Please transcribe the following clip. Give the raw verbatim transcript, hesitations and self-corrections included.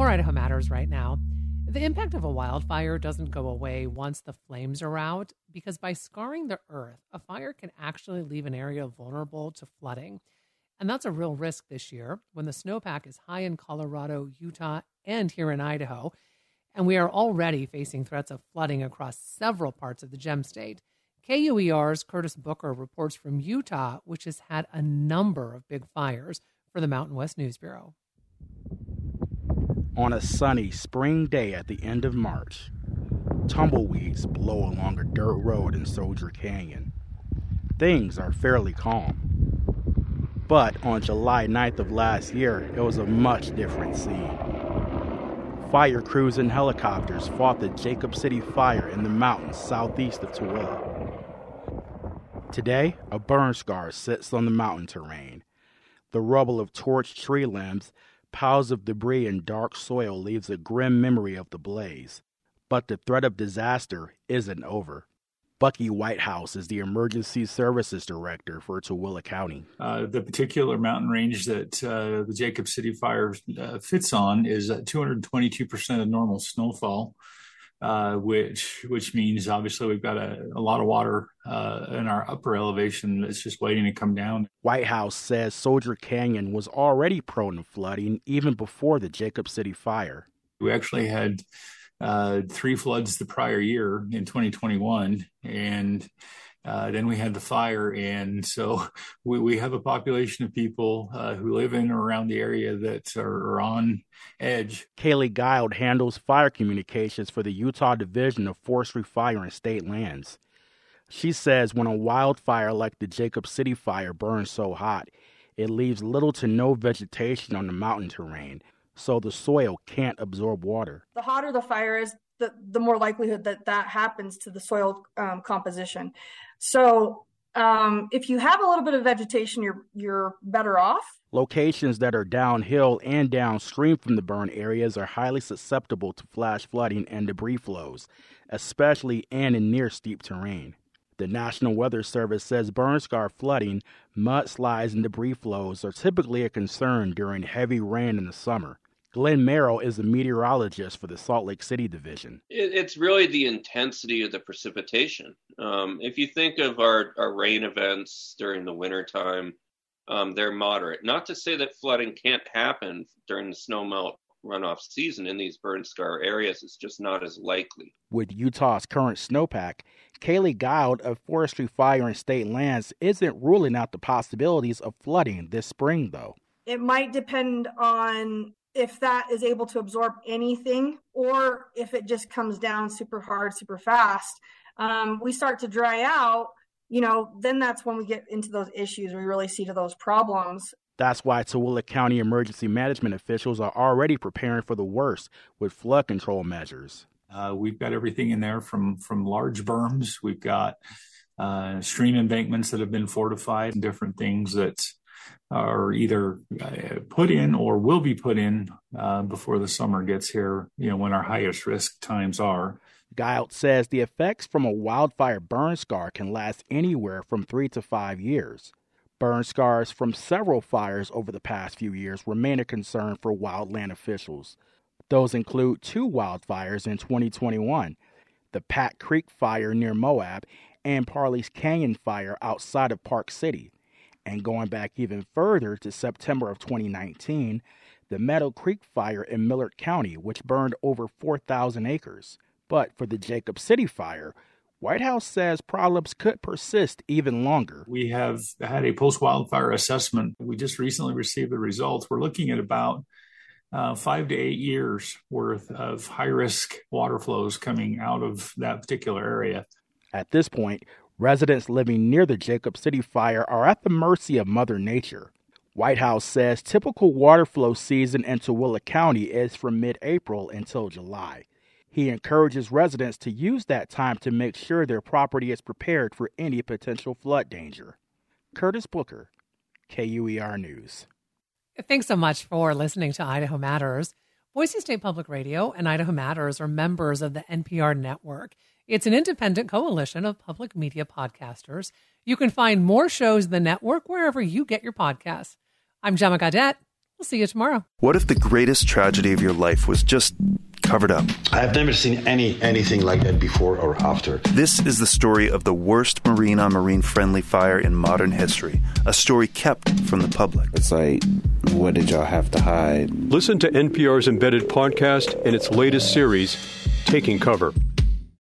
More Idaho Matters right now. The impact of a wildfire doesn't go away once the flames are out, because by scarring the earth, a fire can actually leave an area vulnerable to flooding. And that's a real risk this year when the snowpack is high in Colorado, Utah, and here in Idaho. And we are already facing threats of flooding across several parts of the Gem State. K U E R's Curtis Booker reports from Utah, which has had a number of big fires, for the Mountain West News Bureau. On a sunny spring day at the end of March, tumbleweeds blow along a dirt road in Soldier Canyon. Things are fairly calm. But on July ninth of last year, it was a much different scene. Fire crews and helicopters fought the Jacob City fire in the mountains southeast of Tooele. Today, a burn scar sits on the mountain terrain. The rubble of torched tree limbs, piles of debris, and dark soil leaves a grim memory of the blaze. But the threat of disaster isn't over. Bucky Whitehouse is the Emergency Services Director for Tooele County. Uh, the particular mountain range that uh, the Jacob City fire uh, fits on is at two hundred twenty-two percent of normal snowfall, uh, which which means obviously we've got a, a lot of water uh, in our upper elevation that's just waiting to come down. Whitehouse says Soldier Canyon was already prone to flooding even before the Jacob City fire. We actually had Uh, three floods the prior year in twenty twenty-one, and uh, then we had the fire. And so we, we have a population of people uh, who live in or around the area that are, are on edge. Kaylee Guild handles fire communications for the Utah Division of Forestry, Fire, and State Lands. She says when a wildfire like the Jacob City fire burns so hot, it leaves little to no vegetation on the mountain terrain, so the soil can't absorb water. The hotter the fire is, the, the more likelihood that that happens to the soil um, composition. So um, if you have a little bit of vegetation, you're you're better off. Locations that are downhill and downstream from the burn areas are highly susceptible to flash flooding and debris flows, especially in and near steep terrain. The National Weather Service says burn scar flooding, mudslides, and debris flows are typically a concern during heavy rain in the summer. Glenn Merrill is a meteorologist for the Salt Lake City division. It's really the intensity of the precipitation. Um, if you think of our, our rain events during the wintertime, um, they're moderate. Not to say that flooding can't happen during the snowmelt runoff season in these burn scar areas. It's just not as likely. With Utah's current snowpack, Kaylee Guild of Forestry, Fire, and State Lands isn't ruling out the possibilities of flooding this spring, though. It might depend on if that is able to absorb anything, or if it just comes down super hard, super fast. Um, we start to dry out, you know, then that's when we get into those issues. We really see to those problems. That's why Tooele County emergency management officials are already preparing for the worst with flood control measures. Uh, we've got everything in there from, from large berms. We've got uh, stream embankments that have been fortified and different things that are either uh, put in or will be put in uh, before the summer gets here, you know, when our highest risk times are. Guild says the effects from a wildfire burn scar can last anywhere from three to five years. Burn scars from several fires over the past few years remain a concern for wildland officials. Those include two wildfires in twenty twenty-one, the Pat Creek fire near Moab and Parley's Canyon fire outside of Park City. And going back even further to September of twenty nineteen, the Meadow Creek fire in Millard County, which burned over four thousand acres. But for the Jacob City fire, Whitehouse says problems could persist even longer. We have had a post-wildfire assessment. We just recently received the results. We're looking at about uh, five to eight years worth of high-risk water flows coming out of that particular area. At this point, residents living near the Jacob City fire are at the mercy of Mother Nature. Whitehouse says typical water flow season in Tooele County is from mid-April until July. He encourages residents to use that time to make sure their property is prepared for any potential flood danger. Curtis Booker, K U E R News. Thanks so much for listening to Idaho Matters. Boise State Public Radio and Idaho Matters are members of the N P R network. It's an independent coalition of public media podcasters. You can find more shows in the network wherever you get your podcasts. I'm Gemma Gaudette. We'll see you tomorrow. What if the greatest tragedy of your life was just covered up? I've never seen any anything like that before or after. This is the story of the worst marine-on-marine friendly fire in modern history, a story kept from the public. It's like, what did y'all have to hide? Listen to N P R's Embedded podcast in its latest series, Taking Cover.